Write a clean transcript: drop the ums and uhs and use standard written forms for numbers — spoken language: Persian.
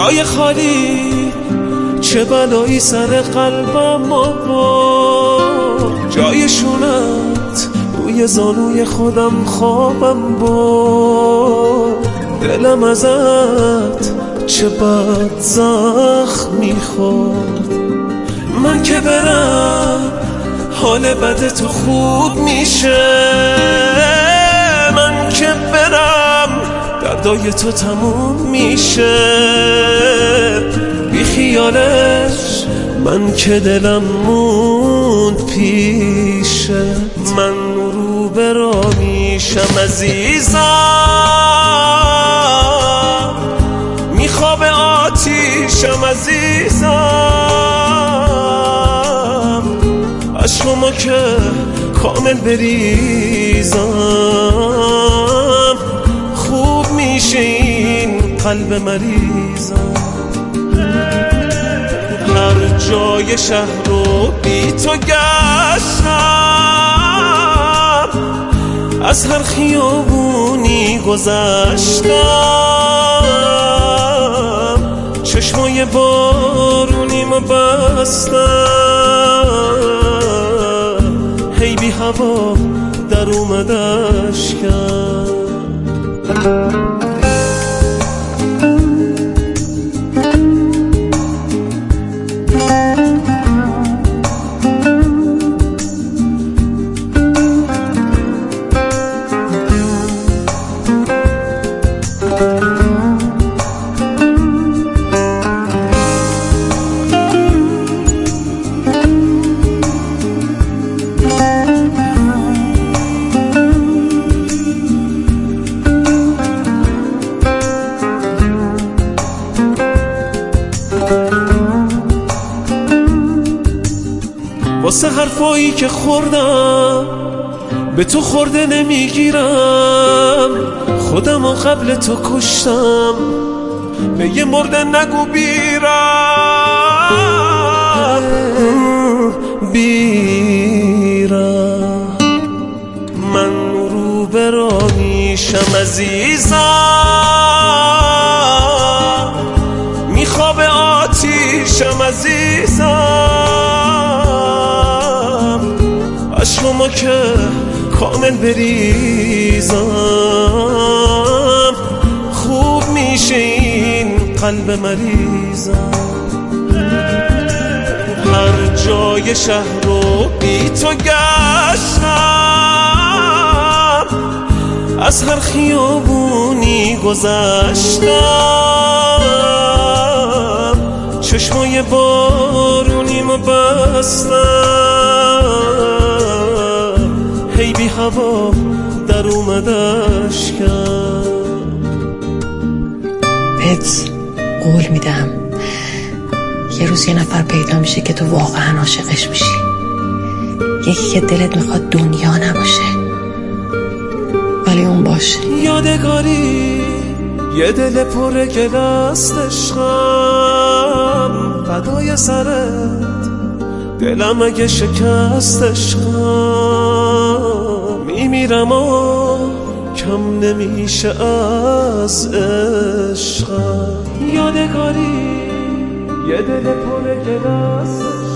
جای خالی چه بلایی سر قلبم با جای شونت روی زانوی خودم خوابم با دلم ازت چه بد زخم میخورد من که برم حال بد تو خوب میشه من که برم دردای تو تموم میشه بی خیالش من که دلم موند پیشه من رو برا میشم عزیزم میخواب آتیشم عزیزم از شما که کامل بریزم خوب میشه این قلب مریضم هر جای شهر رو بی تو گشتم از هر خیابونی گذشتم چشمای بارونیمو بستم هی بی هوا در اومدش کرد واسه حرفایی که خوردم به تو خورده نمیگیرم خودم و قبل تو کشتم به یه مرده نگو بیرم من رو برا میشم عزیزم میخواب آتیشم عزیزم از شما که کامل بریزم خوب میشه این قلب مریضم هر جای شهر رو بی تو گشتم از هر خیابونی گذشتم چشمای بارونیمو بستم هی بی هوا در اومدش کرد بهت قول میدم یه روز یه نفر پیدا میشه که تو واقعا عاشقش میشی یکی که دلت میخواد دنیا نباشه ولی اون باشه یادگاری یه دل پر گل است عشقم فدای سرت دلم اگه شکست عشقم میمیرم و کم نمیشه از عشقم یادگاری یه دل پر گل است